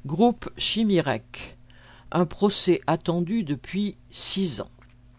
Groupe Chimirec, un procès attendu depuis 6 ans.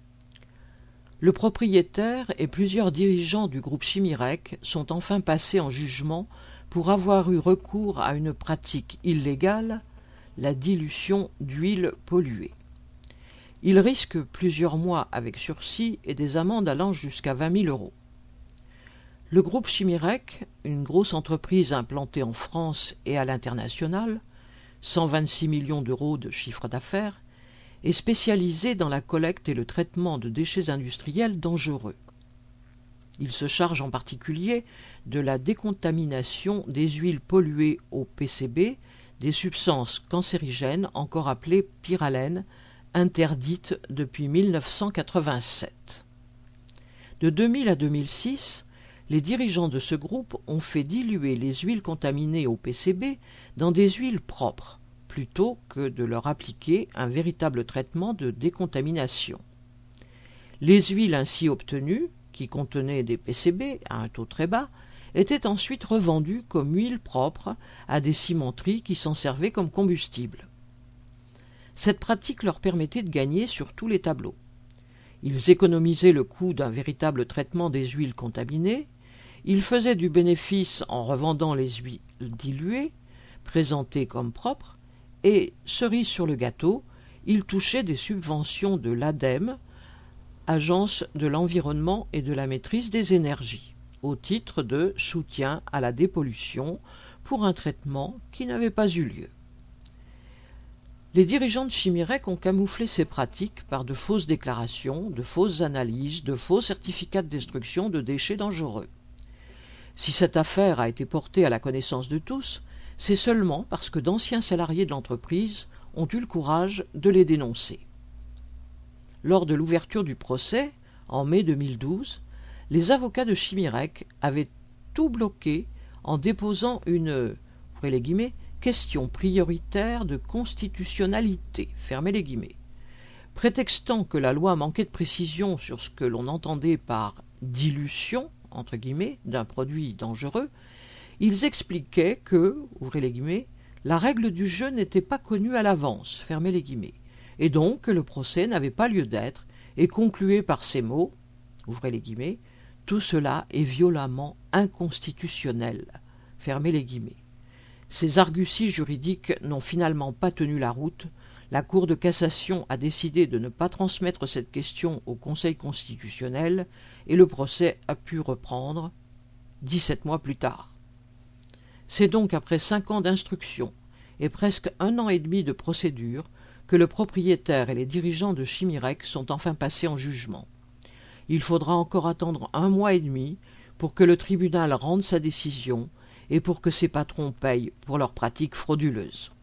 Le propriétaire et plusieurs dirigeants du groupe Chimirec sont enfin passés en jugement pour avoir eu recours à une pratique illégale, la dilution d'huile polluée. Ils risquent plusieurs mois avec sursis et des amendes allant jusqu'à 20 000 €. Le groupe Chimirec, une grosse entreprise implantée en France et à l'international, 126 millions d'euros de chiffre d'affaires, est spécialisé dans la collecte et le traitement de déchets industriels dangereux. Il se charge en particulier de la décontamination des huiles polluées au PCB, des substances cancérigènes encore appelées pyralènes, interdites depuis 1987. De 2000 à 2006, les dirigeants de ce groupe ont fait diluer les huiles contaminées au PCB dans des huiles propres, plutôt que de leur appliquer un véritable traitement de décontamination. Les huiles ainsi obtenues, qui contenaient des PCB à un taux très bas, étaient ensuite revendues comme huile propre à des cimenteries qui s'en servaient comme combustible. Cette pratique leur permettait de gagner sur tous les tableaux. Ils économisaient le coût d'un véritable traitement des huiles contaminées, ils faisaient du bénéfice en revendant les huiles diluées, présentées comme propres, et, cerise sur le gâteau, ils touchaient des subventions de l'ADEME, Agence de l'environnement et de la maîtrise des énergies, au titre de soutien à la dépollution pour un traitement qui n'avait pas eu lieu. Les dirigeants de Chimirec ont camouflé ces pratiques par de fausses déclarations, de fausses analyses, de faux certificats de destruction de déchets dangereux. Si cette affaire a été portée à la connaissance de tous, c'est seulement parce que d'anciens salariés de l'entreprise ont eu le courage de les dénoncer. Lors de l'ouverture du procès, en mai 2012, les avocats de Chimirec avaient tout bloqué en déposant une, ouvrez les guillemets, question prioritaire de constitutionnalité, fermez les guillemets. Prétextant que la loi manquait de précision sur ce que l'on entendait par dilution, entre guillemets, d'un produit dangereux, ils expliquaient que, ouvrez les guillemets, la règle du jeu n'était pas connue à l'avance, fermez les guillemets, et donc que le procès n'avait pas lieu d'être, et concluait par ces mots, ouvrez les guillemets, tout cela est violemment inconstitutionnel, fermez les guillemets. Ces arguties juridiques n'ont finalement pas tenu la route. La Cour de cassation a décidé de ne pas transmettre cette question au Conseil constitutionnel et le procès a pu reprendre 17 mois plus tard. C'est donc après 5 ans d'instruction et presque 1 an et demi de procédure que le propriétaire et les dirigeants de Chimirec sont enfin passés en jugement. Il faudra encore attendre 1 mois et demi pour que le tribunal rende sa décision et pour que ces patrons payent pour leurs pratiques frauduleuses.